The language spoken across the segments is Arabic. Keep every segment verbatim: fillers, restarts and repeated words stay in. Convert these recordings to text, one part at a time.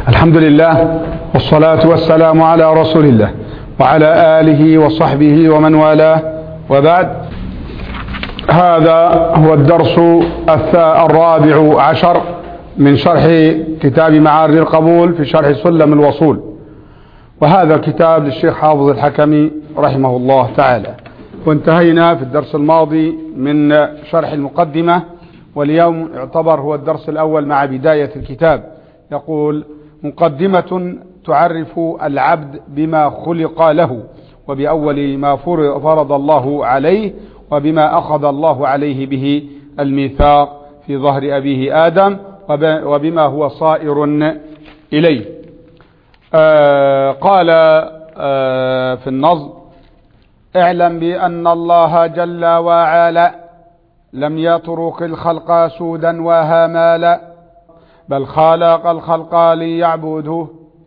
الحمد لله والصلاة والسلام على رسول الله وعلى آله وصحبه ومن والاه، وبعد. هذا هو الدرس الرابع عشر من شرح كتاب معارج القبول في شرح سلم الوصول، وهذا الكتاب للشيخ حافظ الحكمي رحمه الله تعالى. وانتهينا في الدرس الماضي من شرح المقدمة، واليوم يعتبر هو الدرس الأول مع بداية الكتاب. يقول: مقدمة تعرف العبد بما خلق له، وبأول ما فرض الله عليه، وبما أخذ الله عليه به الميثاق في ظهر أبيه آدم، وبما هو صائر إليه. آه قال آه في النظم: اعلم بأن الله جل وعلا لم يترك الخلق سودا وهمالا، بل خلق الخلق ليعبدوه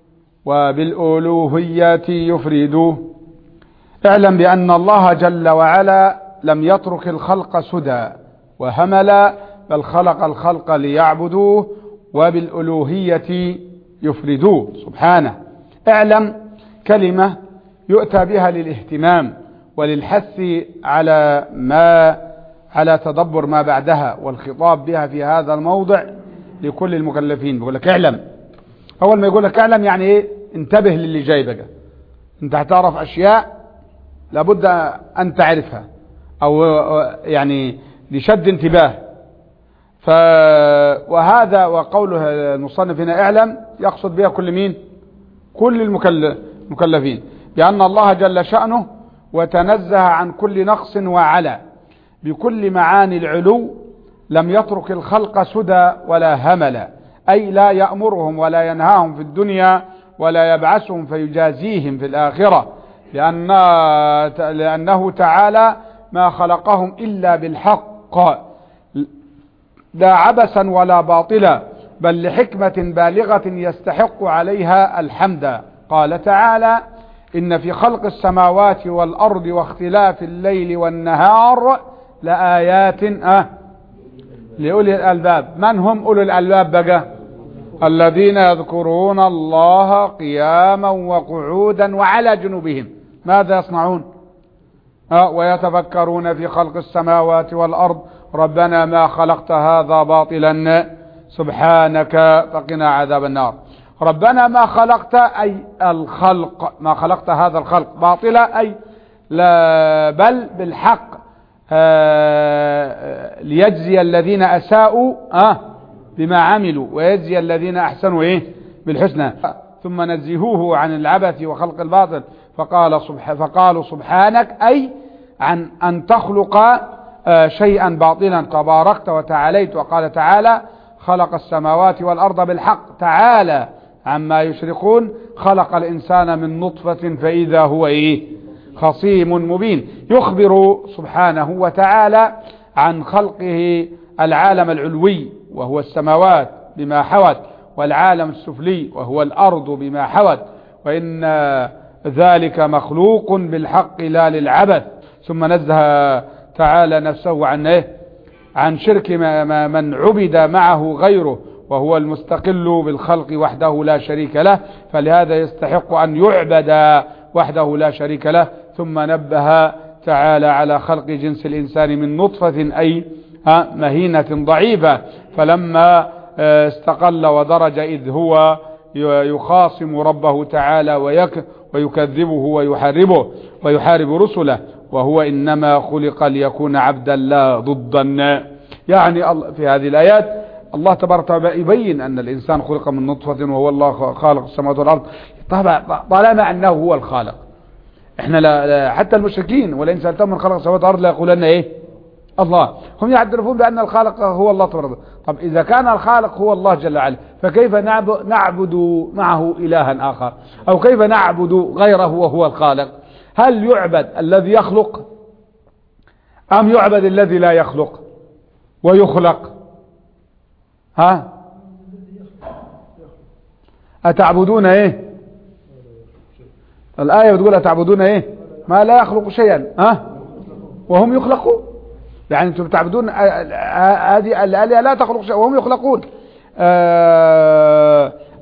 وبالألوهية يفردوه. اعلم بأن الله جل وعلا لم يترك الخلق سدى وهملا، بل خلق الخلق ليعبدوه وبالألوهية يفردوه سبحانه. اعلم كلمة يؤتى بها للاهتمام وللحث على ما على تدبر ما بعدها، والخطاب بها في هذا الموضع لكل المكلفين. بيقول لك اعلم. اول ما يقول لك اعلم يعني ايه؟ انتبه للي جاي بقى. انت هتعرف اشياء لابد ان تعرفها، او يعني لشد انتباه. ف وهذا وقوله المصنف هنا اعلم يقصد بها كل مين؟ كل المكلفين، بأن الله جل شأنه وتنزه عن كل نقص وعلا بكل معاني العلو، لم يترك الخلق سدى ولا هملا، أي لا يأمرهم ولا ينهاهم في الدنيا ولا يبعثهم فيجازيهم في الآخرة، لأن لأنه تعالى ما خلقهم إلا بالحق، لا عبثا ولا باطلا، بل لحكمة بالغة يستحق عليها الحمد. قال تعالى: إن في خلق السماوات والأرض واختلاف الليل والنهار لآيات أه لأولي الألباب. من هم أولي الألباب بقى؟ الذين يذكرون الله قياما وقعودا وعلى جنوبهم ماذا يصنعون؟ أه ويتفكرون في خلق السماوات والأرض ربنا ما خلقت هذا باطلا سبحانك فقنا عذاب النار. ربنا ما خلقت أي الخلق، ما خلقت هذا الخلق باطلا أي لا، بل بالحق، آه ليجزي الذين أساءوا آه بما عملوا ويجزي الذين أحسنوا إيه بالحسنى. ثم نزهوه عن العبث وخلق الباطل، فقال سبح فقالوا سبحانك أي عن أن تخلق آه شيئا باطلا، تباركت وتعاليت. وقال تعالى: خلق السماوات والأرض بالحق تعالى عما يشركون، خلق الإنسان من نطفة فإذا هو إيه خصيم مبين. يخبر سبحانه وتعالى عن خلقه العالم العلوي وهو السماوات بما حوت، والعالم السفلي وهو الأرض بما حوت، وإن ذلك مخلوق بالحق لا للعبث. ثم نزه تعالى نفسه عن إيه؟ عن شرك من عبد معه غيره، وهو المستقل بالخلق وحده لا شريك له، فلهذا يستحق أن يعبد وحده لا شريك له. ثم نبه تعالى على خلق جنس الإنسان من نطفة أي مهينة ضعيفة، فلما استقل ودرج إذ هو يخاصم ربه تعالى ويكذبه ويحاربه ويحارب رسله، وهو إنما خلق ليكون عبدا لا ضدا. يعني في هذه الآيات الله تبارك وتعالى يبين أن الإنسان خلق من نطفة وهو الله خالق السماوات والأرض. طبعا طالما أنه هو الخالق، احنا لا, لا حتى المشركين ولئن سألتهم من خلق السماوات والأرض لا يقولن ايه الله، هم يعترفون بأن الخالق هو الله تبارك. طب إذا كان الخالق هو الله جل وعلا، فكيف نعبد, نعبد معه إلها آخر، أو كيف نعبد غيره وهو الخالق؟ هل يعبد الذي يخلق أم يعبد الذي لا يخلق ويخلق؟ ها أتعبدون ايه؟ الآية بتقول أتعبدون ايه؟ ما لا يخلق شيئا ها وهم يخلقون. يعني انتم بتعبدون هذه الآلهة لا تخلق شيئا وهم يخلقون.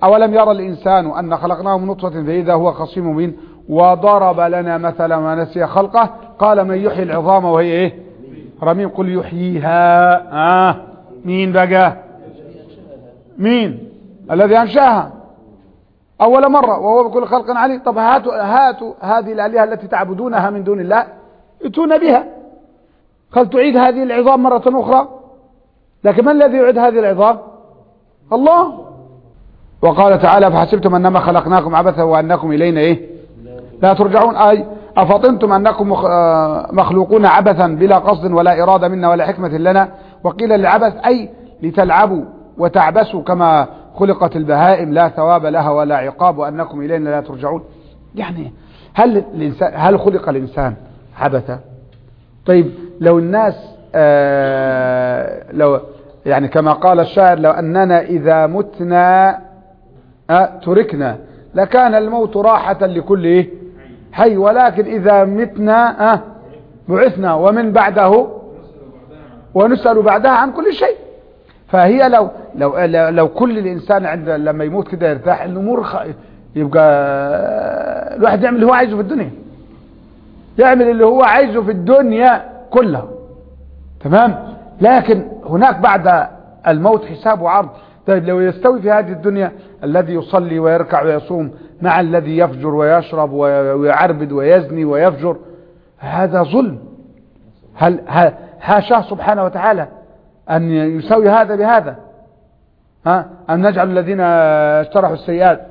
أولم يرى الإنسان أن خلقناه من نطفة فإذا هو خصيم مبين وضرب لنا مثلا ونسي خلقه قال من يحيي العظام وهي إيه رميم قل يحييها آه مين بقى مين الذي أنشاها أول مرة وهو بكل خلق عليم. طب هاتوا, هاتوا هذه الآلهة التي تعبدونها من دون الله ائتونا بها قال تعيد هذه العظام مرة أخرى لكن من الذي يعيد هذه العظام الله. وقال تعالى فحسبتم أنما خلقناكم عبثا وأنكم إلينا إيه لا ترجعون أي أفطنتم أنكم مخلوقون عبثا بلا قصد ولا إرادة منا ولا حكمة لنا. وقيل العبث أي لتلعبوا وتعبسوا كما خلقت البهائم لا ثواب لها ولا عقاب وأنكم إلينا لا ترجعون. يعني هل الإنسان هل خلق الإنسان عبثا؟ طيب لو الناس آه لو يعني كما قال الشاعر لو أننا إذا متنا آه تركنا لكان الموت راحة لكل إيه حي ولكن إذا متنا آه بعثنا ومن بعده ونسأل بعدها عن كل شيء. فهي لو لو لو كل الإنسان عند لما يموت كده يرتاح الأمور خ... يبقى الواحد يعمل اللي هو عايزه في الدنيا يعمل اللي هو عايزه في الدنيا كلها تمام. لكن هناك بعد الموت حساب وعرض. طيب لو يستوي في هذه الدنيا الذي يصلي ويركع ويصوم مع الذي يفجر ويشرب ويعربد ويزني ويفجر هذا ظلم. هل حاشاه سبحانه وتعالى أن يسوي هذا بهذا ها أم نجعل الذين اشترحوا السيئات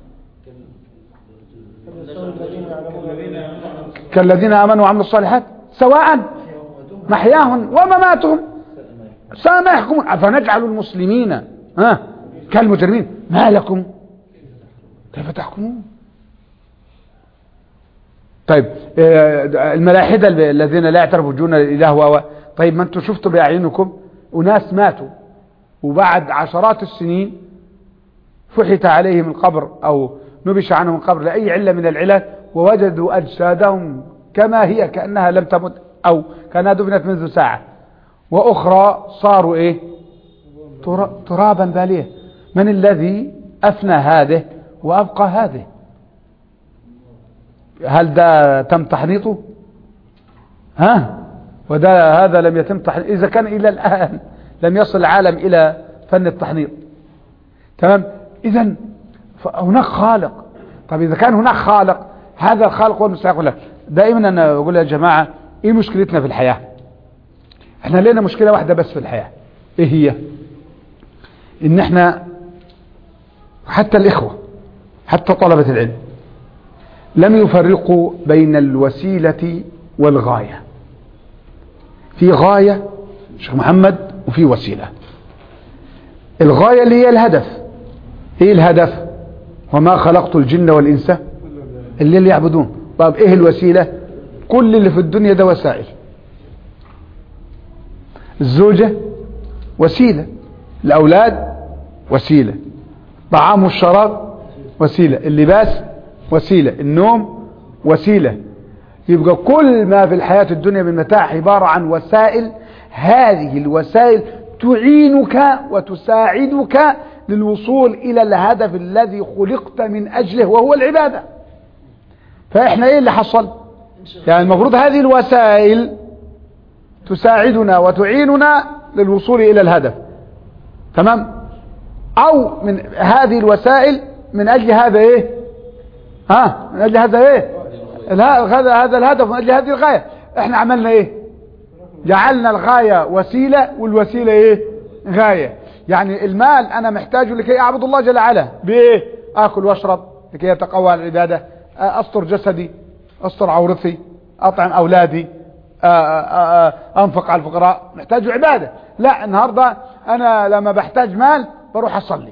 كالذين آمنوا وعملوا الصالحات سواء محياهم ومماتهم ساء ما يحكمون فنجعل المسلمين ها كالمجرمين ما لكم كيف تحكمون. طيب الملاحدة الذين لا يعترفوا بوجود الإله طيب ما انتم شفتوا بأعينكم أناس ماتوا وبعد عشرات السنين فحت عليهم القبر أو نبش عنهم القبر لأي علة من العلل ووجدوا أجسادهم كما هي كأنها لم تمت أو كانها دفنت منذ ساعة وأخرى صاروا إيه ترابا باليه. من الذي أفنى هذه وأبقى هذه؟ هل ده تم تحنيطه ها وده هذا لم يتم تحنيط إذا كان إلى الآن لم يصل العالم إلى فن التحنيط تمام. إذن هناك خالق. طب إذا كان هناك خالق هذا الخالق هو المستحق له. دائما أنا أقول يا جماعة إيه مشكلتنا في الحياة؟ احنا لنا مشكلة واحدة بس في الحياة إيه هي؟ إن احنا حتى الإخوة حتى طلبة العلم لم يفرقوا بين الوسيلة والغاية. في غاية شيخ محمد وفي وسيلة. الغاية اللي هي الهدف. ايه الهدف؟ وما خلقت الجن والإنس اللي, اللي يعبدون. طب ايه الوسيلة؟ كل اللي في الدنيا ده وسائل. الزوجة وسيلة، الأولاد وسيلة، طعام والشراب وسيلة، اللباس وسيلة، النوم وسيلة. يبقى كل ما في الحياة الدنيا من متاع عبارة عن وسائل. هذه الوسائل تعينك وتساعدك للوصول إلى الهدف الذي خلقت من أجله وهو العبادة. فإحنا إيه اللي حصل؟ يعني المفروض هذه الوسائل تساعدنا وتعيننا للوصول إلى الهدف تمام. أو من هذه الوسائل من أجل هذا إيه ها من أجل هذا إيه هذا هذا الهدف من أجل هذه الغاية. إحنا عملنا إيه؟ جعلنا الغاية وسيلة والوسيلة إيه غاية. يعني المال أنا محتاجه لكي أعبد الله جل وعلا بإيه؟ أكل واشرب لكي يتقوى على العبادة، أستر جسدي، أستر عورتي، أطعم أولادي، أنفق على الفقراء. محتاج عبادة. لا النهاردة أنا لما بحتاج مال بروح أصلي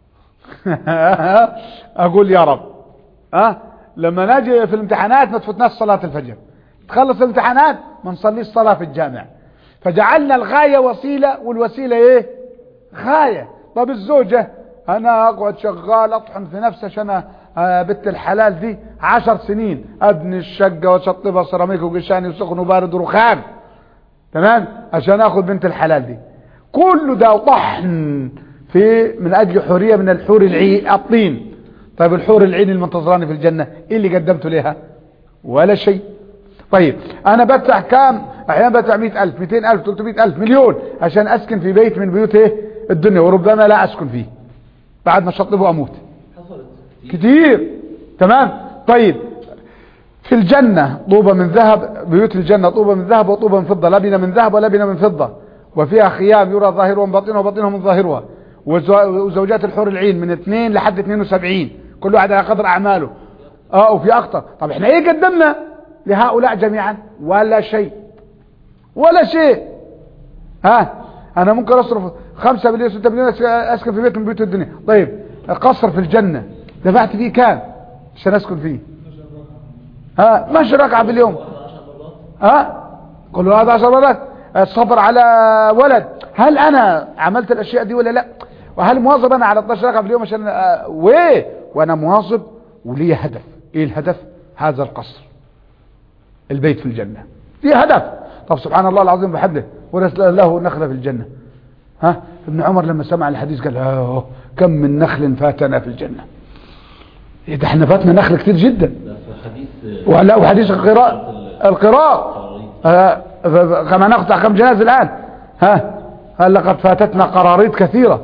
أقول يا رب أه؟ لما نجي في الامتحانات ما تفوتناش صلاة الفجر، تخلص الامتحانات ما نصليش صلاة في الجامع. فجعلنا الغاية وسيلة والوسيلة ايه غاية. طب الزوجة انا اقعد شغال اطحن في نفسي عشان بنت الحلال دي عشر سنين ابني الشقة وشطبها سيراميك وقشاني وسخن وبارد ورخام تمام عشان اخذ بنت الحلال دي. كل ده طحن في من اجل حورية من الحور العين الطين. طيب الحور العين المنتظراني في الجنة ايه اللي قدمته لها؟ ولا شيء. طيب انا بدفع كام؟ احيانا بدفع مئة الف مئتين الف ثلاثمئة الف مليون عشان اسكن في بيت من بيوت ايه الدنيا، وربما لا اسكن فيه بعد ما شطبه واموت كتير. تمام. طيب في الجنة طوبة من ذهب، بيوت الجنة طوبة من ذهب وطوبة من فضة، لبنة من ذهب ولبنة من فضة، وفيها خيام يرى ظاهرها من باطنها وباطنها من ظاهرها، وزوجات الحور العين من اثنين لحد اثنين وسبعين، كل واحد على قدر اعماله. اه وفي اخطر. طب احنا ايه قدمنا لهؤلاء جميعا؟ ولا شيء، ولا شيء. ها انا ممكن اصرف خمسة مليون ستة مليون اسكن في بيت من بيوت الدنيا. طيب قصر في الجنة دفعت فيه كام عشان اسكن فيه؟ ها ماشي ركعة باليوم، ها كل هذا عشر مرات. الصبر على ولد، هل انا عملت الاشياء دي ولا لا؟ وهل مواظب انا على اثناشر ركعة باليوم عشان أه ويه وانا مواظب ولي هدف؟ ايه الهدف؟ هذا القصر، البيت في الجنة في هدف. طب سبحان الله العظيم بحمده، ورسل له نخلة في الجنة. ها ابن عمر لما سمع الحديث قال اه كم من نخل فاتنا في الجنة. إيه ده احنا فاتنا نخل كتير جدا. ولا وحديث القراء القراء آه كما نقطع كم جناز الآن. ها هل لقد فاتتنا قراريط كثيرة،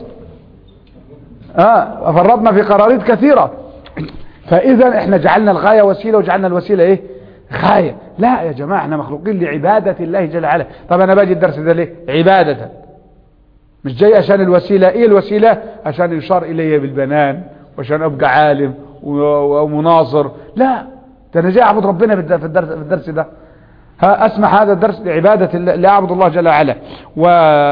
ها فرطنا في قراريط كثيرة. فإذا احنا جعلنا الغاية وسيلة وجعلنا الوسيلة ايه غاية. لا يا جماعة احنا مخلوقين لعبادة الله جل وعلا. طب انا باجي الدرس ده ليه؟ عبادة، مش جاي عشان الوسيلة. ايه الوسيلة؟ عشان يشار الي بالبنان وعشان ابقى عالم ومناظر. لا ده انا جاي اعبد ربنا في الدرس, في الدرس ده. ها اسمح هذا الدرس لعبادة لاعبد الله جل وعلا. و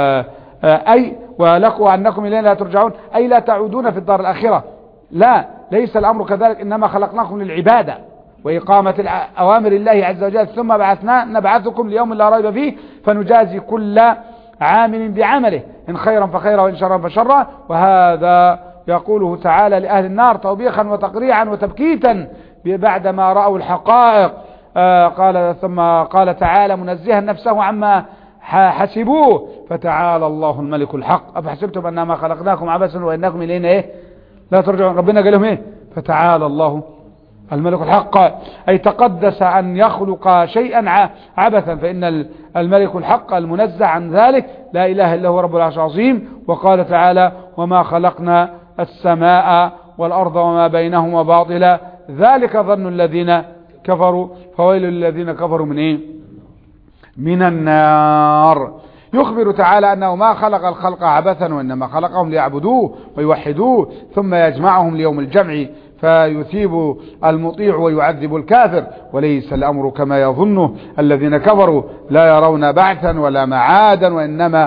اي ولكم انكم الينا لا ترجعون، اي لا تعودون في الدار الاخرة. لا ليس الامر كذلك، انما خلقناكم للعبادة وإقامة أوامر الله عز وجل، ثم بعثنا نبعثكم ليوم لا ريب فيه فنجازي كل عامل بعمله، إن خيرا فخيرا وإن شرا فشرا. وهذا يقوله تعالى لأهل النار توبيخا وتقريعا وتبكيتا بعدما رأوا الحقائق. آه قال ثم قال تعالى منزها نفسه عما حسبوه فتعالى الله الملك الحق أفحسبتم أنما خلقناكم عبثا وإنكم إلينا إيه لا ترجعون. ربنا قال لهم إيه؟ فتعالى الله الملك الحق، أي تقدس أن يخلق شيئا عبثا، فإن الملك الحق المنزه عن ذلك لا إله إلا هو رب العرش العظيم. وقال تعالى وما خلقنا السماء والأرض وما بينهما باطلا ذلك ظن الذين كفروا فويل للذين كفروا من إيه؟ من النار. يخبر تعالى أنه ما خلق الخلق عبثا وإنما خلقهم ليعبدوه ويوحدوه ثم يجمعهم ليوم الجمع فيثيب المطيع ويعذب الكافر، وليس الأمر كما يظنه الذين كفروا لا يرون بعثا ولا معادا وإنما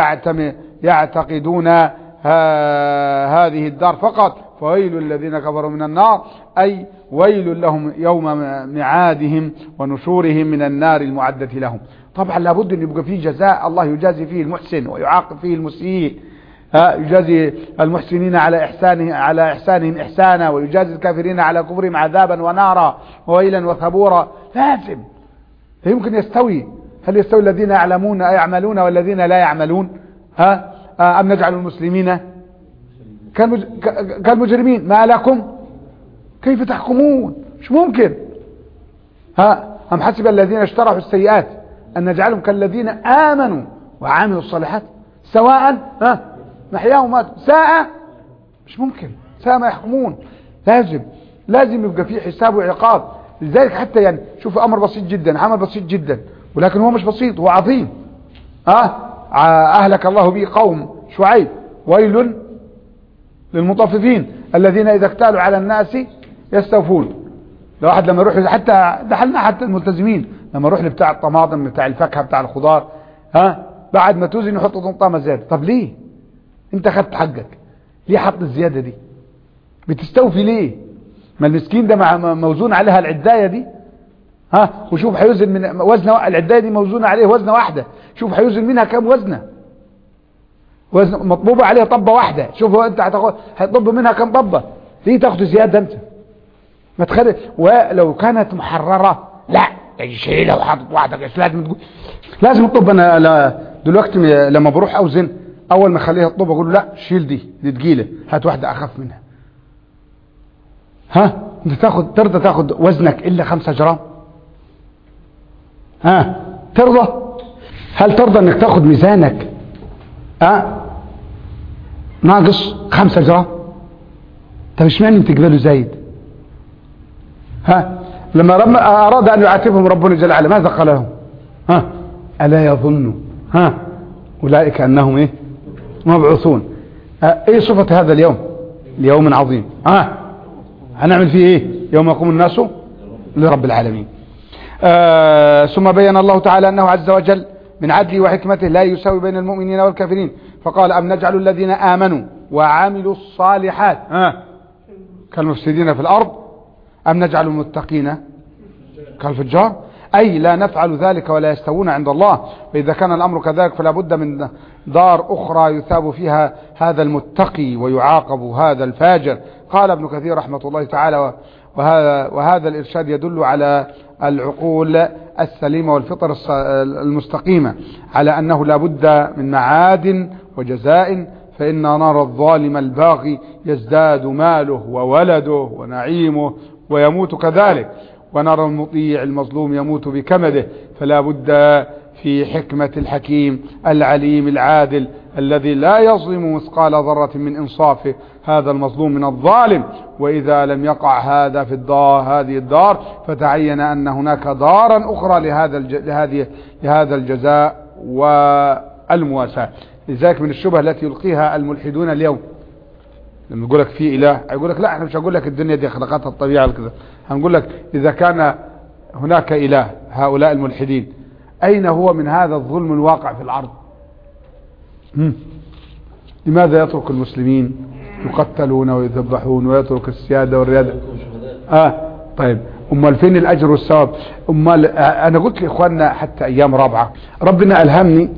يعتقدون هذه الدار فقط. فويل الذين كفروا من النار، أي ويل لهم يوم معادهم ونشورهم من النار المعدة لهم. طبعا لابد أن يبقى فيه جزاء الله يجازي فيه المحسن ويعاقب فيه المسيء. يجازي المحسنين على إحسانه على إحسانهم إحسانا ويجازي الكافرين على كفرهم عذابا ونارا وويلا وثبورا. لازم يمكن يستوي. هل يستوي الذين يعلمون يعملون والذين لا يعملون؟ ها أم نجعل المسلمين كالمجرمين؟ ما لكم كيف تحكمون؟ مش ممكن. ها أم حسب الذين اشتروا السيئات أن نجعلهم كالذين آمنوا وعملوا الصالحات سواء ها محياهم وماتوا ساعة؟ مش ممكن. ساعة ما يحكمون. لازم لازم يبقى فيه حساب وعقاب. لذلك حتى يعني شوف أمر بسيط جدا، عمل بسيط جدا، ولكن هو مش بسيط، هو عظيم. ها أهلك الله به قوم شعيب ويل للمطففين الذين إذا اكتالوا على الناس يستوفون. لو واحد لما يروح حتى دخلنا حتى الملتزمين لما يروح لبتاع الطماطم بتاع الفاكهة بتاع الخضار ها بعد ما توزن يحط طنطامة زيادة. طب ليه انت خدت حقك؟ ليه حط الزيادة دي؟ بتستوفي ليه؟ ما المسكين ده مع موزون عليها العداية دي. ها وشوف هيوزن من وزنه، العداية دي موزونة عليه وزنة واحدة، شوف هيوزن منها كام وزنة، وزن مطبوبة عليها طبة واحدة، شوف هو انت هتاخد هتطب منها كام طبة، ليه تاخد زيادة انت؟ ما تخلي. ولو كانت محررة لا يشيلها وحاطط واحدة لازم تقول لازم تطب. انا دلوقتي لما بروح اوزن اول ما اخليها الطوبه اقول له لا شيل دي دي تقيله، هات واحده اخف منها. ها انت تاخد ترضى تاخد وزنك الا خمسة جرام؟ ها ترضى؟ هل ترضى انك تاخد ميزانك ها ناقص خمسة جرام؟ طب ايش معنى انت تقبله زايد؟ ها لما رب اراد ان يعاتبهم ربنا جل وعلا ماذا قال لهم؟ ها الا يظن ها اولئك انهم ايه مبعوثون. ايه صفة هذا اليوم؟ اليوم عظيم. ها هنعمل فيه ايه يوم يقوم الناس لرب العالمين. آه ثم بين الله تعالى انه عز وجل من عدله وحكمته لا يساوي بين المؤمنين والكافرين، فقال ام نجعل الذين امنوا وعملوا الصالحات ها كالمفسدين في الارض ام نجعل المتقين كالفجار، اي لا نفعل ذلك ولا يستوون عند الله. فاذا كان الامر كذلك فلا بد من دار اخرى يثاب فيها هذا المتقي ويعاقب هذا الفاجر. قال ابن كثير رحمة الله تعالى وهذا, وهذا الإرشاد يدل على العقول السليمة والفطر المستقيمة على أنه لا بد من معاد وجزاء، فإن نرى الظالم الباغي يزداد ماله وولده ونعيمه ويموت كذلك، ونرى المطيع المظلوم يموت بكمده. فلا بد في حكمة الحكيم العليم العادل الذي لا يظلم مثقال ذرة من إنصافه هذا المظلوم من الظالم. وإذا لم يقع هذا في الدار هذه الدار فتعين أن هناك دارا أخرى لهذا لهذه لهذا الجزاء والمواساة. لذلك من الشبه التي يلقيها الملحدون اليوم لما يقول لك في إله، يقول لك لا احنا مش هقول لك الدنيا دي خلقتها الطبيعة كذا، هنقول لك إذا كان هناك إله هؤلاء الملحدين أين هو من هذا الظلم الواقع في الأرض؟ مم. لماذا يترك المسلمين يقتلون ويذبحون ويترك السيادة والريادة؟ آه طيب أمال فين الأجر والثواب؟ أمال آه أنا قلت لإخواننا حتى أيام رابعة ربنا ألهمني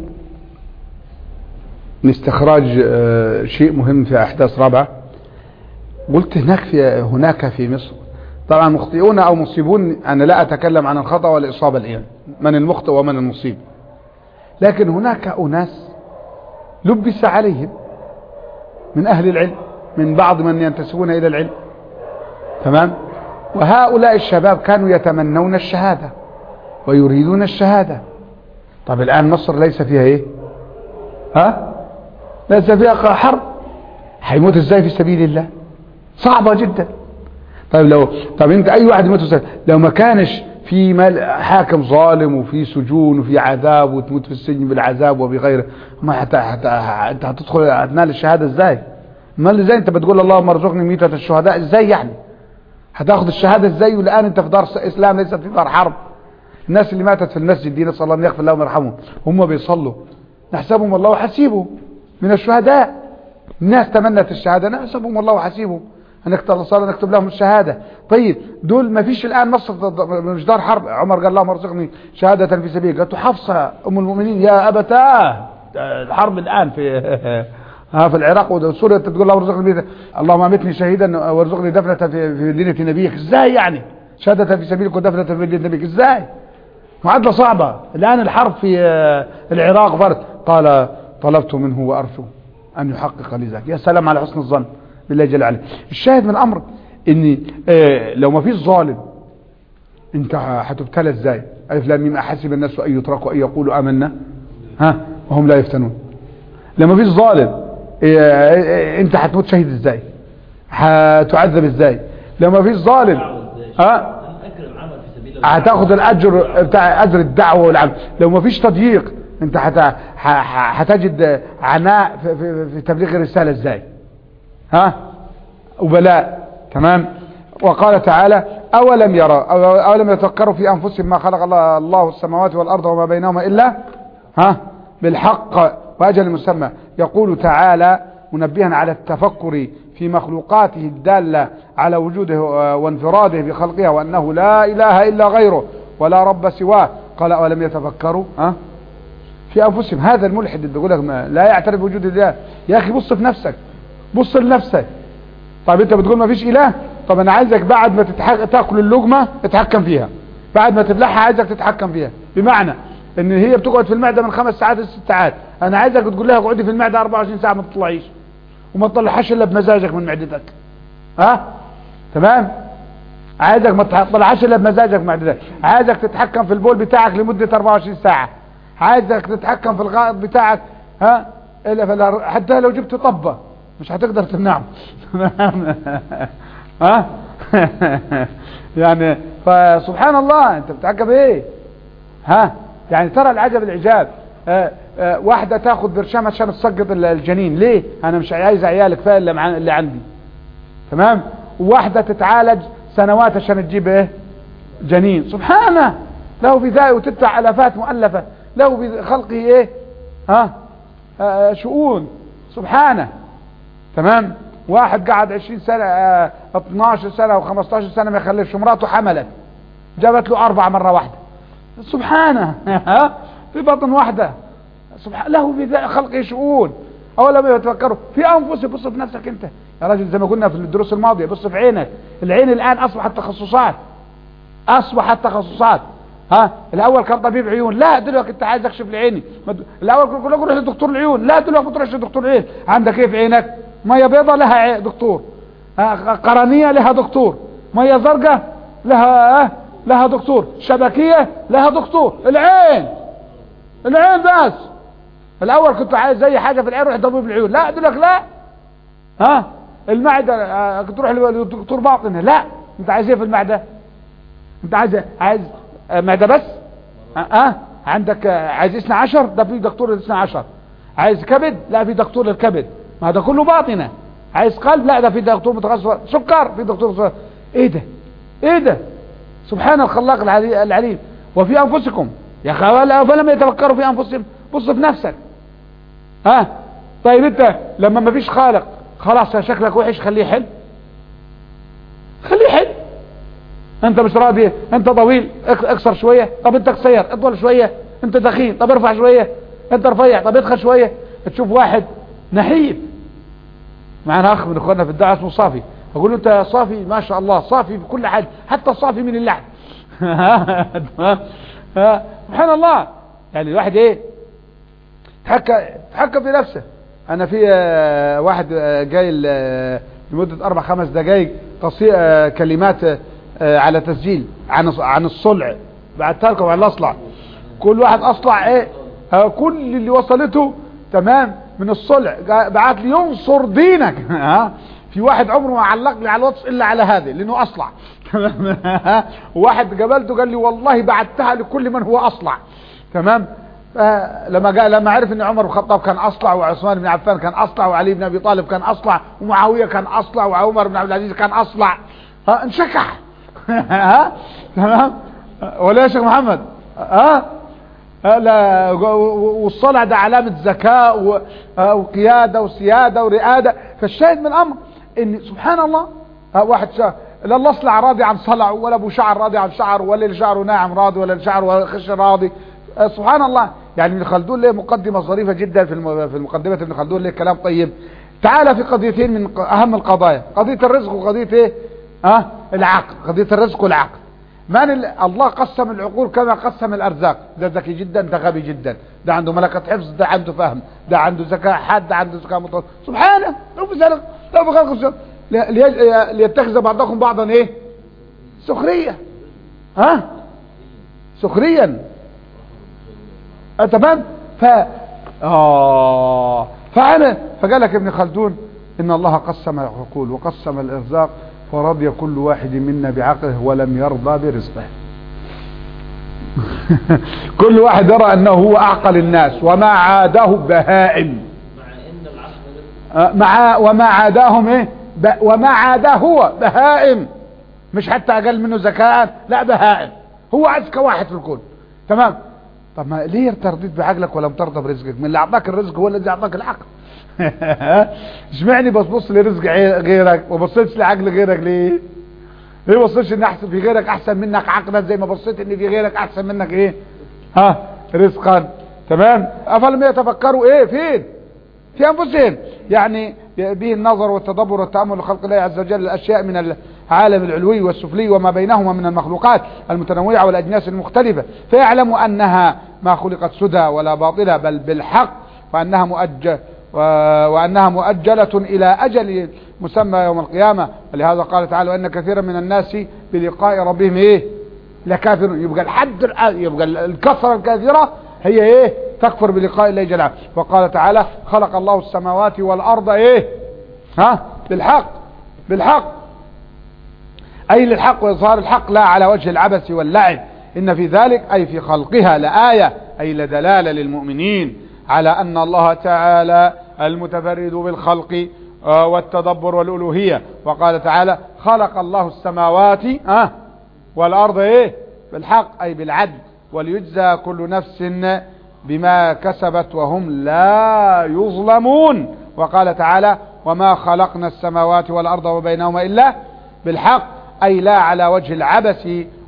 من استخراج آه شيء مهم في أحداث رابعة. قلت هناك في هناك في مصر طبعا مخطئون أو مصيبون، أنا لا أتكلم عن الخطأ والإصابة الآن من المخطئ ومن المصيب، لكن هناك أناس لبس عليهم من أهل العلم من بعض من ينتسبون إلى العلم، تمام؟ وهؤلاء الشباب كانوا يتمنون الشهادة ويريدون الشهادة. طب الآن مصر ليس فيها إيه؟ ها؟ ليس فيها حرب، هيموت إزاي في سبيل الله؟ صعبة جدا. طيب لو طب انت اي واحد يموت لو ما كانش في حاكم ظالم وفي سجون وفي عذاب وتموت في السجن بالعذاب وبغيره، ما حتى حتى انت هتدخل هتنال الشهاده ازاي؟ امال ازاي انت بتقول اللهم ارزقني ميتة الشهداء ازاي يعني؟ هتاخد الشهاده ازاي والان انت في دار اسلام ليست في دار حرب؟ الناس اللي ماتت في المسجد دي نسال الله ان يغفر لهم ويرحمهم هم بيصلوا نحسبهم الله وحسيبهم من الشهداء. الناس تمنت الشهاده نحسبهم الله وحسيبهم هنكتب صار نكتب لهم الشهادة. طيب دول ما فيش الآن مصر مش دار حرب. عمر قال اللهم ارزقني شهادة في سبيلك. قالت حفصة أم المؤمنين يا أبتاه الحرب الآن في ها في العراق وسوريا تقول اللهم ارزقني اللهم امتني شهيدا وارزقني دفنة في في مدينة نبيك. ازاي يعني شهادة في سبيلك ودفنة في مدينة نبيك ازاي؟ معادلة صعبة. الآن الحرب في العراق فرد. قال طلبت منه وأرجو أن يحقق لي ذلك. يا سلام على حسن الظن بالله جل وعلا. الشاهد من الامر ان اه لو ما فيش ظالم انت هتبتلى ازاي؟ الف لام ميم احسب الناس ان يتركوا ان يقولوا امنا ها وهم لا يفتنون. لو ما فيش ظالم اه اه انت هتموت شهيد ازاي؟ هتعذب ازاي؟ لو ما فيش ظالم ها هتاخد الاجر بتاع اجر الدعوه والعمل. لو ما فيش تضييق انت هتجد عناء في, في, في تبليغ الرساله ازاي؟ ها وبلاء. تمام. وقال تعالى أولم يرى أولم يتفكروا في أنفسهم ما خلق الله, الله السماوات والأرض وما بينهما إلا ها بالحق وأجل مسمى. يقول تعالى منبها على التفكر في مخلوقاته الدالة على وجوده وانفراده بخلقها وأنه لا إله إلا غيره ولا رب سواه. قال أولم يتفكروا ها في أنفسهم. هذا الملحد اللي بيقول لك لا يعترف بوجود الله. يا أخي بص في نفسك بص لنفسك. طيب انت بتقول ما فيش اله. طب انا عايزك بعد ما تتحك... تاكل اللقمه تتحكم فيها، بعد ما تبلعها عايزك تتحكم فيها. بمعنى ان هي بتقعد في المعدة من خمس ساعات لست ساعات، انا عايزك تقول لها اقعدي في المعدة اربعة وعشرين ساعة ما تطلعيش، وما تطلعش الا بمزاجك من معدتك. ها تمام؟ عايزك ما تطلعش الا بمزاجك من معدتك، عايزك تتحكم في البول بتاعك لمدة اربعة وعشرين ساعة، عايزك تتحكم في الغائط بتاعك، ها الا حتى لو جبت طبة مش هتقدر تمنعه. ها يعني فسبحان الله انت بتتحكم ايه؟ ها يعني ترى العجب العجاب. آه آه واحدة تاخد برشام عشان تسقط الجنين، ليه؟ انا مش عايز عيالك كفايه اللي, مع... اللي عندي. تمام؟ وواحدة تتعالج سنوات عشان تجيب ايه؟ جنين. سبحانه له بداية وتدفع الافات مؤلفة، له بخلقه ايه؟ ها آه شؤون. سبحانه. تمام؟ واحد قعد عشرين سنة آه اثناشر سنة وخمستاشر سنة ما يخلفش، مراته حملت جابت له اربعة مرة واحدة. سبحانه. في بطن واحدة. سبحان له في خلقه شؤون. اولا ما يتفكروا في انفسك، بص في نفسك انت يا راجل، زي ما قلنا في الدروس الماضية، بص في عينك. العين الان اصبحت تخصصات، اصبحت تخصصات. ها الاول كان طبيب عيون، لا دلوقتي انت عايز اكشف لعيني، الاول كنا نروح لدكتور العيون، لا دلوقتي ما تروحش لدكتور العين. عندك ايه في عينك؟ ميه بيضاء لها دكتور، قرنية لها دكتور، ميه زرقاء لها لها دكتور، شبكية لها دكتور. العين العين بس. الاول كنت عايز زي حاجة في العين روح طبيب العيون، لا دلوقتي لا. ها المعدة كنت تروح لدكتور باطنة، لا انت عايز ايه في المعدة؟ انت عايز عايز معدة بس؟ ها أه؟ عندك عايز اثني عشر، ده في دكتور اثني عشر. عايز كبد، لا في دكتور للكبد، ما ده كله باطنة. عايز قلب، لا ده في دكتور متخصص. سكر، في دكتور متخصص. ايه ده ايه ده؟ سبحان الخلاق العليم. وفي انفسكم يا اخي فلم يتفكروا في انفسهم. بص في نفسك. ها طيب انت لما ما فيش خالق خلاص شكلك وحش، خليه حلو، خليه حلو. انت مش راضي، انت طويل اكسر شوية، طب انت قصير اطول شوية، انت تخين طب ارفع شوية، انت رفيع طب ادخل شوية. تشوف واحد نحيف، معنا اخ من اخواننا في الدعوة اسمه صافي، اقول له انت يا صافي ما شاء الله صافي بكل حاجة، حتى صافي من اللحم. سبحان الله. يعني الواحد ايه تحكى تحكى في نفسه. انا في واحد جاي لمدة اربع خمس دقايق تصير كلمات على تسجيل عن عن الصلع، بعتها لكم عن الاصلع. كل واحد اصلع ايه كل اللي وصلته تمام من الصلع، بعت لي ينصر دينك. ها في واحد عمره ما علق لي على الواتس الا على هذه لانه اصلع. واحد قابلته قال لي والله بعتها لكل من هو اصلع. تمام. لما قال لما عرف ان عمر بن الخطاب كان اصلع، وعثمان بن عفان كان اصلع، وعلي بن ابي طالب كان اصلع، ومعاويه كان اصلع، وعمر بن عبد العزيز كان اصلع، ها انشكح. ها تمام ولا يا شيخ محمد؟ ها لا. والصلع ده علامة ذكاء وقيادة وسيادة ورئادة. فالشاهد من الامر ان سبحان الله واحد شا... لا الاصلع راضي عن صلع، ولا ابو شعر راضي عن شعر، ولا اللي شعره ناعم راضي، ولا اللي شعره خش راضي. سبحان الله. يعني ابن خلدون له مقدمة ظريفة جدا في في المقدمة. ابن خلدون له كلام طيب. تعال في قضيتين من اهم القضايا، قضية الرزق وقضية ايه اه العقل. قضية الرزق والعقل. من الله قسم العقول كما قسم الارزاق. ده ذكي جدا، ده غبي جدا، ده عنده ملكة حفظ، ده عنده فهم، ده عنده ذكاء حاد، ده عنده ذكاء مطلق. سبحانه لو بذلك لو بخلق ليتخذ بعضكم بعضا ايه سخرية. ها سخريا. اه تمام. ف اه فانا فقال لك ابن خلدون ان الله قسم العقول وقسم الارزاق، فرضي كل واحد منا بعقله ولم يرضى برزقه. كل واحد يرى انه هو اعقل الناس، وما عاداه بهائم، مع وما عاداهم ايه وما عاداه هو بهائم، مش حتى اقل منه ذكاء، لا بهائم، هو اذكى واحد في الكون. تمام. طب ما ليه ترضيت بعقلك ولم ترضى برزقك؟ من اللي اعطاك الرزق هو الذي اعطاك العقل. اشمعني بصبص لرزق غيرك وبصيتش لعقل غيرك؟ ليه ليه بصيتش ان احسن في غيرك احسن منك عقلا، زي ما بصيت ان في غيرك احسن منك ايه ها رزقا؟ تمام. افلم يتفكروا ايه فين في انفسهم؟ يعني به النظر والتدبر والتأمل لخلق الله عز وجل الأشياء من العالم العلوي والسفلي وما بينهما من المخلوقات المتنوعة والأجناس المختلفة، فيعلم أنها ما خلقت سدى ولا باطلة بل بالحق، وأنها مؤجل وأنها مؤجلة إلى أجل مسمى يوم القيامة. ولهذا قال تعالى: وإن كثيرا من الناس بلقاء ربهم إيه لكافر. يبقى الحد يبقى الكثرة الكثيرة هي إيه تكفر بلقاء الله جل وعلا. وقال تعالى: خلق الله السماوات والأرض إيه ها بالحق بالحق أي للحق وإظهار الحق لا على وجه العبث واللعب. إن في ذلك أي في خلقها لآية أي لدلالة للمؤمنين على أن الله تعالى المتفرد بالخلق والتدبر والألوهية. وقال تعالى: خلق الله السماوات آه والأرض إيه بالحق أي بالعدل وليجزى كل نفس بما كسبت وهم لا يظلمون. وقال تعالى: وما خلقنا السماوات والأرض وبينهما إلا بالحق أي لا على وجه العبث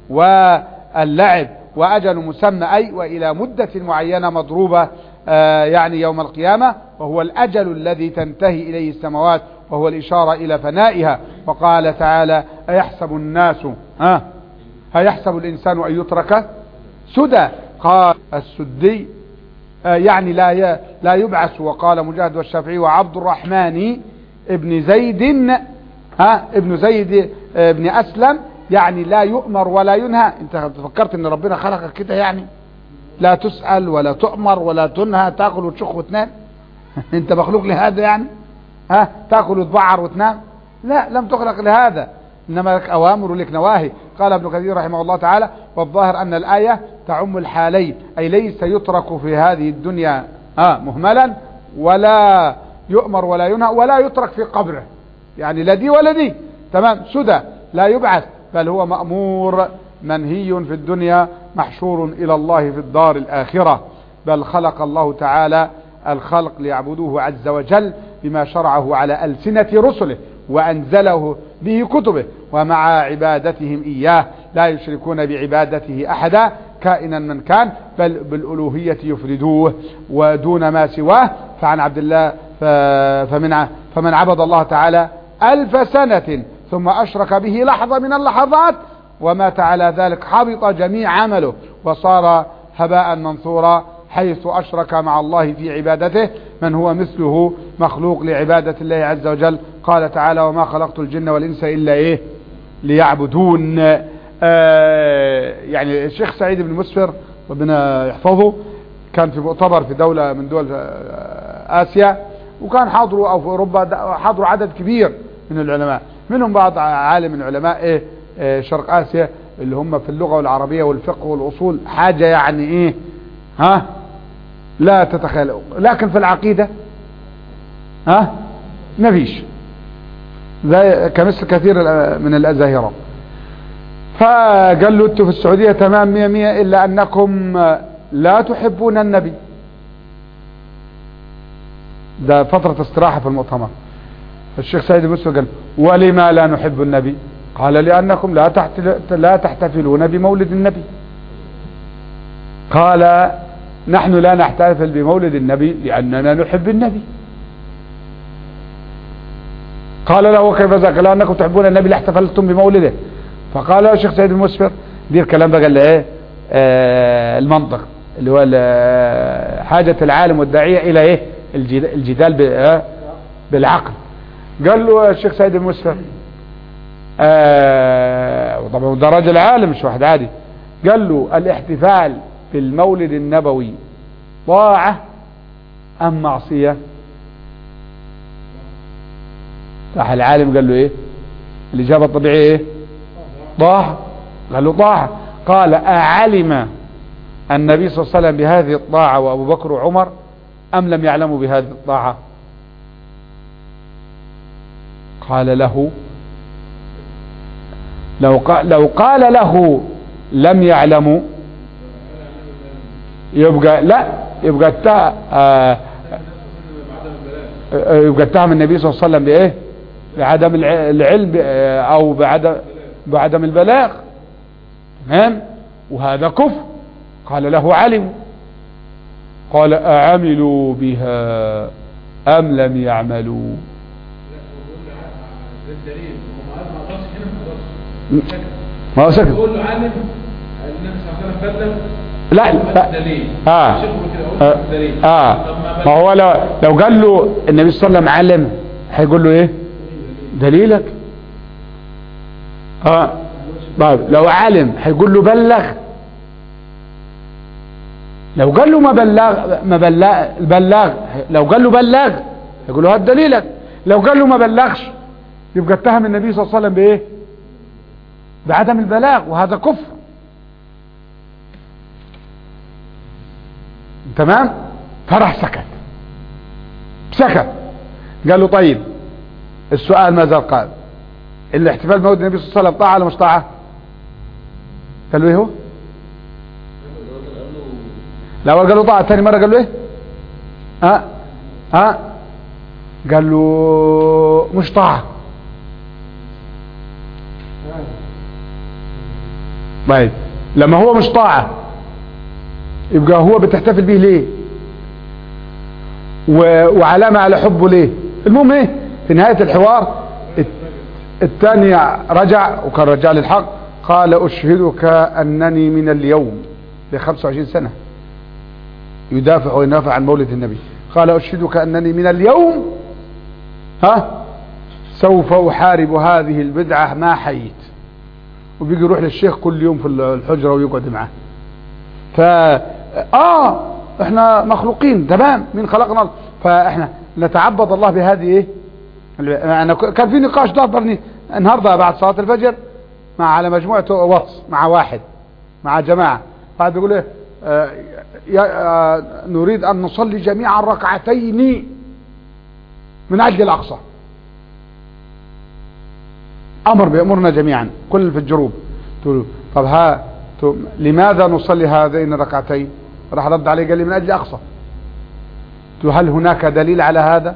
واللعب، وأجل مسمى أي وإلى مدة معينة مضروبة آه يعني يوم القيامة، وهو الأجل الذي تنتهي إليه السماوات، وهو الإشارة إلى فنائها. وقال تعالى: أيحسب الناس آه أيحسب الإنسان أن يترك سدى. قال السدي آه يعني لا لا يبعث. وقال مجاهد والشافعي وعبد الرحمن ابن زيد ها آه ابن زيد آه ابن أسلم يعني لا يؤمر ولا ينهى. انت فكرت ان ربنا خلقك كده يعني لا تسأل ولا تؤمر ولا تنهى، تاكل وتشخ وتنام؟ انت مخلوق لهذا يعني ها تاكل وتبعر وتنام؟ لا، لم تخلق لهذا، انما لك اوامر ولك نواهي. قال ابن كثير رحمه الله تعالى: والظاهر ان الآية تعم الحالين، اي ليس يترك في هذه الدنيا ها مهملا ولا يؤمر ولا ينهى ولا يترك في قبره، يعني لا دي ولا دي تمام سدى لا يبعث، بل هو مأمور منهي في الدنيا محشور إلى الله في الدار الآخرة. بل خلق الله تعالى الخلق ليعبدوه عز وجل بما شرعه على ألسنة رسله وأنزله به كتبه، ومع عبادتهم إياه لا يشركون بعبادته أحدا كائنا من كان، بل بالألوهية يفردوه ودون ما سواه. فعن عبد الله فمن فمن عبد الله تعالى ألف سنة ثم أشرك به لحظة من اللحظات ومات على ذلك حبط جميع عمله وصار هباء منثورا، حيث أشرك مع الله في عبادته من هو مثله مخلوق لعبادة الله عز وجل. قال تعالى: وما خلقت الجن والإنس إلا إيه ليعبدون. آه يعني الشيخ سعيد بن مسفر ربنا يحفظه كان في مؤتمر في دولة من دول آسيا، وكان حاضروا أو في أوروبا حاضروا عدد كبير من العلماء، منهم بعض عالم من علماء إيه آه شرق آسيا اللي هم في اللغة والعربية والفقه والأصول حاجة يعني إيه ها لا تتخيلوا، لكن في العقيدة ها مفيش زي كمثل كثير من الأزاهرة. فقال له: انتوا في السعودية تمام مية مية إلا أنكم لا تحبون النبي. ده فترة استراحة في المؤتمر. الشيخ سيد مسلم قال: ولما لا نحب النبي؟ قال: لأنكم لا لا تحتفلون بمولد النبي. قال: نحن لا نحتفل بمولد النبي لأننا نحب النبي. قال له: كيف ذاك؟ لأنكم تحبون النبي لاحتفلتم بمولده. فقال له الشيخ سيد المسفر: دي الكلام بقى اللي ايه آه المنطق اللي هو حاجة العالم والداعية الى ايه الجدال بالعقل. قال له الشيخ سيد المسفر آه وطبعا ده راجل عالم مش واحد عادي، قال له: الاحتفال بالمولد النبوي طاعة ام معصية؟ راح العالم قال له ايه الاجابة الطبيعية ايه طاعة. قال له طاعة. قال: أعلم النبي صلى الله عليه وسلم بهذه الطاعة وأبو بكر وعمر أم لم يعلموا بهذه الطاعة؟ قال له: لو قال, لو قال له لم يعلموا يبقى لا يبقى التهم آه يبقى اتهم النبي صلى الله عليه وسلم بإيه بعدم العلم أو بعدم بعدم البلاغ. تمام؟ وهذا كفر. قال له: علموا. قال: أعملوا بها أم لم يعملوا؟ الدليل وما قال ما قالش هنا ما قالش ما هو سكت يقول له علم النبي صلى الله عليه وسلم لا لا الدليل اه اه, آه. ما هو لو لو قال له النبي صلى الله عليه وسلم علم هيقول له ايه دليلك اه طيب لو علم هيقول له بلغ لو قال له ما بلغ ما بلغ بلغ لو قال له بلغ يقول له هات دليلك لو قال له ما بلغش يبقى اتهم النبي صلى الله عليه وسلم بايه بعدم البلاغ وهذا كفر تمام فراح سكت سكت قال له طيب السؤال ماذا قال الاحتفال بمولد النبي صلى الله عليه وسلم طاعه ولا مش طاعه قال له ايه هو لا قال له طاعه ثاني مره قال له ايه ها ها قال له مش طاعه طيب لما هو مش طاعه يبقى هو بتحتفل به ليه وعلامه على حبه ليه المهم ايه في نهايه الحوار الثاني رجع وكان رجع للحق قال اشهدك انني من اليوم ل خمسة وعشرين سنه يدافع وينافع عن مولد النبي قال اشهدك انني من اليوم ها سوف احارب هذه البدعه ما حييت وبيجي يروح للشيخ كل يوم في الحجره ويقعد معاه ف اه احنا مخلوقين تمام من خلقنا فاحنا نتعبد الله بهذه ايه انا كان في نقاش ضربني النهارده بعد صلاه الفجر مع على مجموعه واتس مع واحد مع جماعه بعد يقول ايه آه آه نريد ان نصلي جميعا ركعتين من اجل الاقصى امر بامرنا جميعا كل في الجروب تقول طب ها لماذا نصلي هذين الركعتين راح رد عليه قال لي من اجل اقصى هل هناك دليل على هذا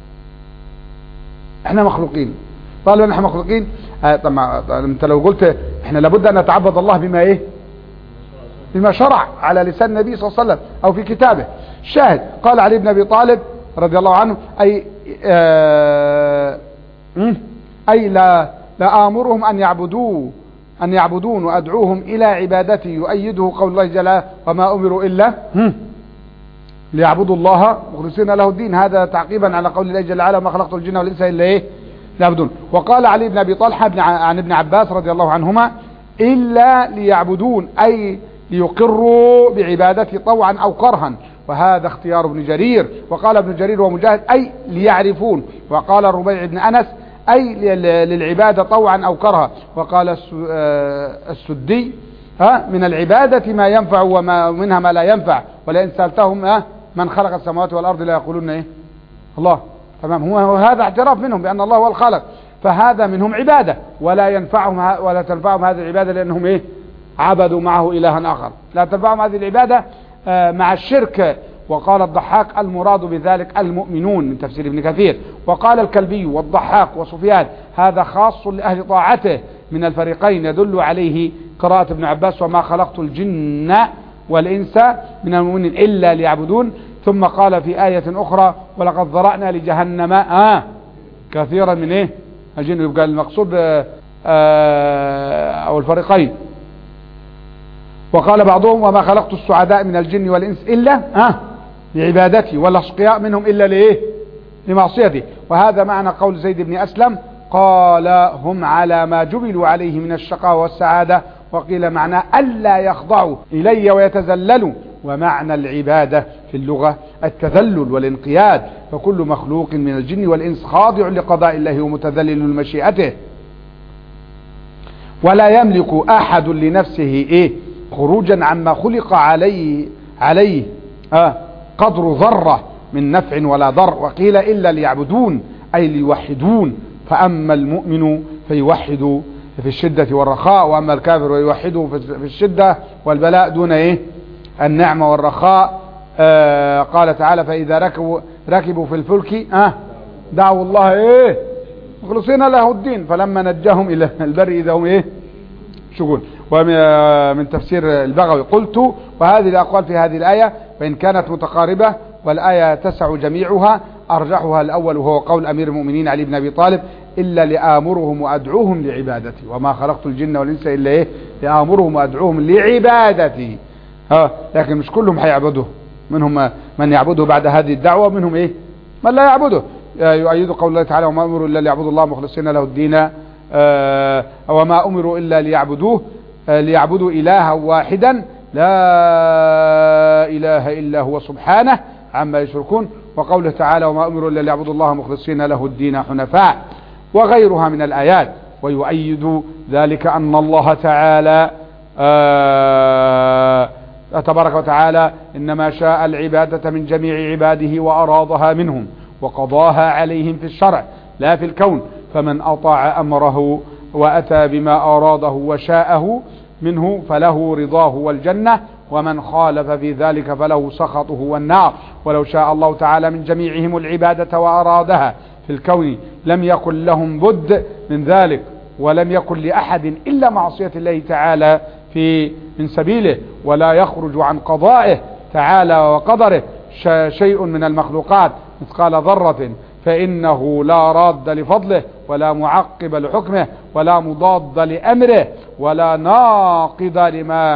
احنا مخلوقين قالوا نحن مخلوقين اه طبعا انت لو قلت احنا لابد ان نتعبد الله بما ايه بما شرع على لسان النبي صلى الله عليه وسلم او في كتابه شاهد قال علي بن ابي طالب رضي الله عنه اي اه اي لا لا امرهم ان يعبدوه أن يعبدون وأدعوهم إلى عبادتي يؤيده قول الله جل وما أمروا إلا ليعبدوا الله مخلصين له الدين هذا تعقيبا على قول الله جل وعلا ما خلقت الجن والإنس إلا إيه ليعبدون وقال علي بن أبي طلحة عن ابن عباس رضي الله عنهما إلا ليعبدون أي ليقروا بعبادتي طوعا أو كرها وهذا اختيار ابن جرير وقال ابن جرير ومجاهد أي ليعرفون وقال الربيع بن أنس أي للعبادة طوعا أو كرها وقال السدي ها من العبادة ما ينفع وما منها ما لا ينفع ولئن سألتهم ها من خلق السماوات والأرض لا يقولون إيه الله تمام هو هذا اعتراف منهم بأن الله هو الخالق فهذا منهم عبادة ولا ينفعهم ولا تنفعهم هذه العبادة لأنهم إيه عبدوا معه إلها آخر لا تنفعهم هذه العبادة مع الشرك وقال الضحاك المراد بذلك المؤمنون من تفسير ابن كثير وقال الكلبي والضحاك وسفيان هذا خاص لأهل طاعته من الفريقين يدل عليه قراءة ابن عباس وما خلقت الجن والإنس من المؤمنين إلا ليعبدون ثم قال في آية أخرى ولقد ذرأنا لجهنم آه كثيرا من إيه الجن يبقى المقصود آه أو الفريقين وقال بعضهم وما خلقت السعداء من الجن والإنس إلا آه لعبادتي والأشقياء منهم إلا لإيه لمعصيتي وهذا معنى قول زيد بن أسلم قال هم على ما جبلوا عليه من الشقاء والسعادة وقيل معناه ألا يخضعوا إلي ويتذللوا ومعنى العبادة في اللغة التذلل والانقياد فكل مخلوق من الجن والإنس خاضع لقضاء الله ومتذلل لمشيئته ولا يملك أحد لنفسه إيه خروجا عما خلق عليه عليه آه قدر ذرة من نفع ولا ضر وقيل إلا ليعبدون أي ليوحدون فأما المؤمن فيوحد في الشدة والرخاء وأما الكافر ويوحده في الشدة والبلاء دون إيه النعمة والرخاء آه قال تعالى فإذا ركبوا, ركبوا في الفلك آه دعوا الله إيه مخلصين له الدين فلما نجاهم إلى البر إذا هم إيه شغل ومن تفسير البغوي قلت وهذه الأقوال في هذه الآية وإن كانت متقاربة والآية تسع جميعها أرجحها الأول وهو قول أمير المؤمنين علي بن أبي طالب إلا لآمرهم وأدعوهم لعبادتي وما خلقت الجن والإنس إلا إيه لآمرهم وأدعوهم لعبادتي. ها لكن مش كلهم هيعبدوه، منهم من يعبده بعد هذه الدعوة ومنهم إيه من لا يعبده. يؤيد قول الله تعالى وما أمروا إلا ليعبدوا الله مخلصين له الدين آه وما أمروا إلا ليعبدوه آه ليعبدوا إلها واحدا لا إله إلا هو سبحانه عما يشركون. وقوله تعالى وما أمروا إلا ليعبدوا الله مخلصين له الدين حنفاء وغيرها من الآيات. ويؤيد ذلك أن الله تعالى آه تبارك وتعالى إنما شاء العبادة من جميع عباده وأرادها منهم وقضاها عليهم في الشرع لا في الكون، فمن أطاع أمره وأتى بما أراده وشاءه منه فله رضاه والجنة، ومن خالف في ذلك فله سخطه والنار. ولو شاء الله تعالى من جميعهم العبادة وأرادها في الكون لم يكن لهم بد من ذلك، ولم يكن لأحد إلا معصية الله تعالى في من سبيله، ولا يخرج عن قضائه تعالى وقدره شيء من المخلوقات مثقال ذرة فإنه لا راد لفضله ولا معقب لحكمه ولا مضاد لأمره ولا ناقض لما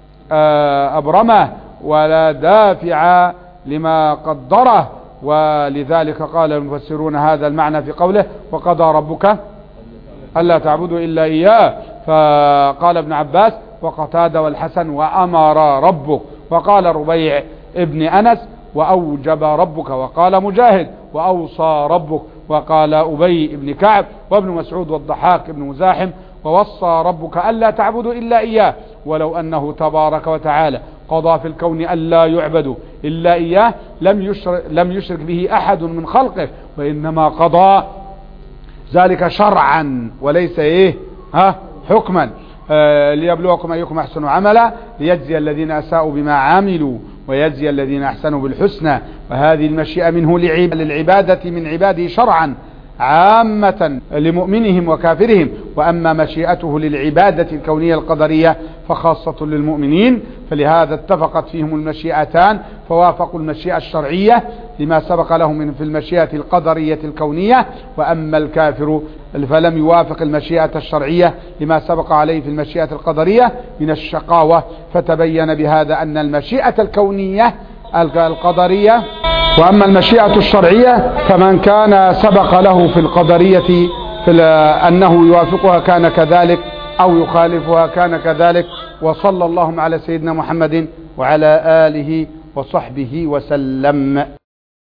أبرمه ولا دافع لما قدره. ولذلك قال المفسرون هذا المعنى في قوله وقضى ربك ألا تعبدوا إلا إياه. فقال ابن عباس وقتادة والحسن وأمر ربك، وقال ربيع ابن أنس وأوجب ربك، وقال مجاهد وأوصى ربك، وقال أبي ابن كعب وابن مسعود والضحاك ابن مزاحم ووصى ربك ألا تعبدوا إلا إياه. ولو أنه تبارك وتعالى قضى في الكون ألا يعبدوا إلا إياه لم يشرك, لم يشرك به أحد من خلقه، وإنما قضى ذلك شرعا وليس إيه ها حكما آه ليبلوكم أيكم أحسن عملا ليجزي الذين أساءوا بما عملوا ويجزي الذين أحسنوا بالحسنى. وهذه المشيئة منه للعبادة من عباده شرعا عامة لمؤمنهم وكافرهم، وأما مشيئته للعبادة الكونية القدرية فخاصة للمؤمنين، فلهذا اتفقت فيهم المشيئتان فوافقوا المشيئة الشرعية لما سبق لهم في المشيئة القدرية الكونية، وأما الكافر فلم يوافق المشيئة الشرعية لما سبق عليه في المشيئة القدرية من الشقاوة. فتبين بهذا أن المشيئة الكونية القدرية وأما المشيئة الشرعية فمن كان سبق له في القدرية في أنه يوافقها كان كذلك أو يخالفها كان كذلك. وصلى الله على سيدنا محمد وعلى آله وصحبه وسلم.